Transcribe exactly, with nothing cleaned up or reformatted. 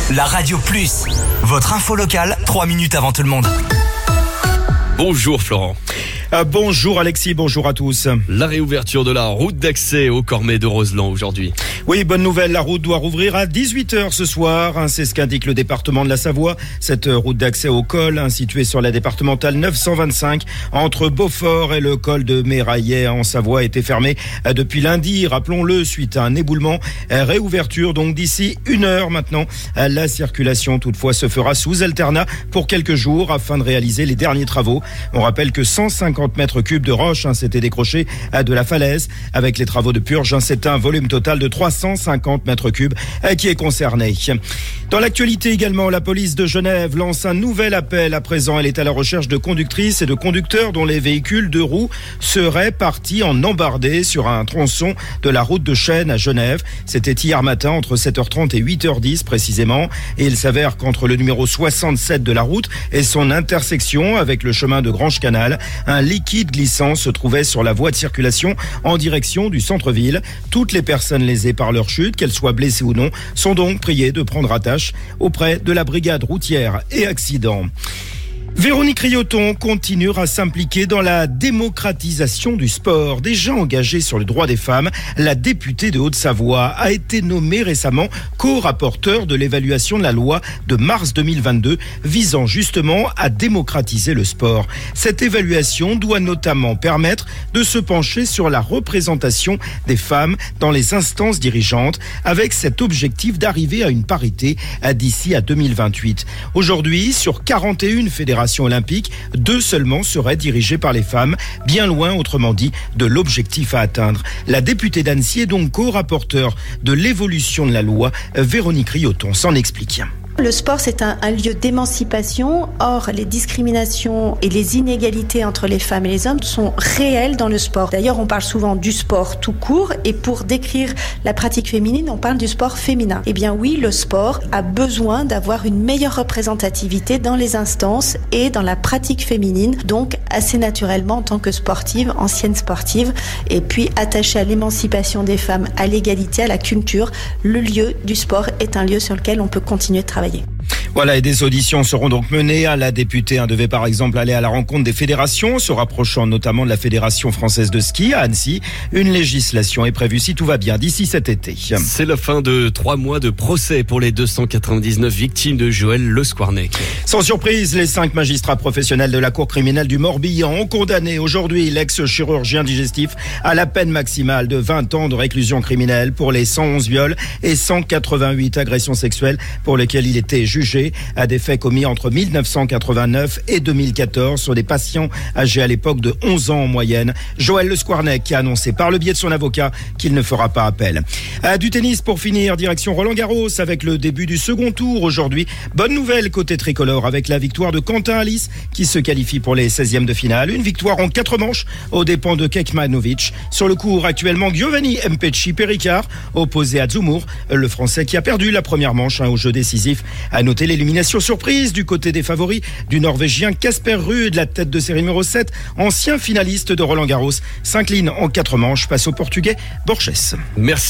La Radio Plus, votre info locale, trois minutes avant tout le monde. Bonjour Florent. Ah, bonjour Alexis, bonjour à tous. La réouverture de la route d'accès au Cormet de Roseland aujourd'hui. Oui, bonne nouvelle, la route doit rouvrir à dix-huit heures ce soir. C'est ce qu'indique le département de la Savoie. Cette route d'accès au col, située sur la départementale neuf cent vingt-cinq, entre Beaufort et le col de Méraillet en Savoie, était fermée depuis lundi, rappelons-le, suite à un éboulement. Réouverture donc d'ici une heure maintenant. La circulation toutefois se fera sous alternat pour quelques jours afin de réaliser les derniers travaux. On rappelle que cent cinquante mètres cubes de roches hein, s'étaient décrochés de la falaise. Avec les travaux de purge, hein, c'est un volume total de trois cent cinquante mètres cubes euh, qui est concerné. Dans l'actualité également, la police de Genève lance un nouvel appel. À présent, elle est à la recherche de conductrices et de conducteurs dont les véhicules de roues seraient partis en embardée sur un tronçon de la route de Chêne à Genève. C'était hier matin entre sept heures trente et huit heures dix précisément. Et il s'avère qu'entre le numéro soixante-sept de la route et son intersection avec le chemin de Grange-Canal, un liquide glissant se trouvait sur la voie de circulation en direction du centre-ville. Toutes les personnes lésées par leur chute, qu'elles soient blessées ou non, sont donc priées de prendre attache auprès de la brigade routière et accidents. Véronique Rioton continuera à s'impliquer dans la démocratisation du sport. Déjà engagée sur le droit des femmes, la députée de Haute-Savoie a été nommée récemment co-rapporteur de l'évaluation de la loi de mars deux mille vingt-deux visant justement à démocratiser le sport. Cette évaluation doit notamment permettre de se pencher sur la représentation des femmes dans les instances dirigeantes avec cet objectif d'arriver à une parité d'ici à deux mille vingt-huit. Aujourd'hui, sur quarante et une fédérations olympique, deux seulement seraient dirigées par les femmes, bien loin, autrement dit, de l'objectif à atteindre. La députée d'Annecy est donc co-rapporteure de l'évolution de la loi. Véronique Rioton s'en explique. Le sport, c'est un, un lieu d'émancipation. Or, les discriminations et les inégalités entre les femmes et les hommes sont réelles dans le sport. D'ailleurs, on parle souvent du sport tout court. Et pour décrire la pratique féminine, on parle du sport féminin. Eh bien oui, le sport a besoin d'avoir une meilleure représentativité dans les instances et dans la pratique féminine. Donc, assez naturellement, en tant que sportive, ancienne sportive, et puis attachée à l'émancipation des femmes, à l'égalité, à la culture, le lieu du sport est un lieu sur lequel on peut continuer de travailler. Voilà, et des auditions seront donc menées. La députée hein, devait par exemple aller à la rencontre des fédérations, se rapprochant notamment de la Fédération française de ski à Annecy. Une législation est prévue, si tout va bien, d'ici cet été. C'est la fin de trois mois de procès pour les deux cent quatre-vingt-dix-neuf victimes de Joël Le Squarnec. Sans surprise, les cinq magistrats professionnels de la Cour criminelle du Morbihan ont condamné aujourd'hui l'ex-chirurgien digestif à la peine maximale de vingt ans de réclusion criminelle pour les cent onze viols et cent quatre-vingt-huit agressions sexuelles pour lesquelles il était jugé à des faits commis entre mille neuf cent quatre-vingt-neuf et deux mille quatorze sur des patients âgés à l'époque de onze ans en moyenne. Joël Le Squarnec qui a annoncé par le biais de son avocat qu'il ne fera pas appel. À du tennis pour finir, direction Roland-Garros avec le début du second tour aujourd'hui. Bonne nouvelle côté tricolore avec la victoire de Quentin Alice qui se qualifie pour les seizièmes de finale. Une victoire en quatre manches aux dépens de Kekmanovic. Sur le court actuellement, Giovanni Mpecci Péricard opposé à Zumur, le Français qui a perdu la première manche hein, au jeu décisif. À noter l'élimination surprise du côté des favoris du Norvégien Casper Ruud, la tête de série numéro sept, ancien finaliste de Roland-Garros, s'incline en quatre manches face au Portugais Borges. Merci.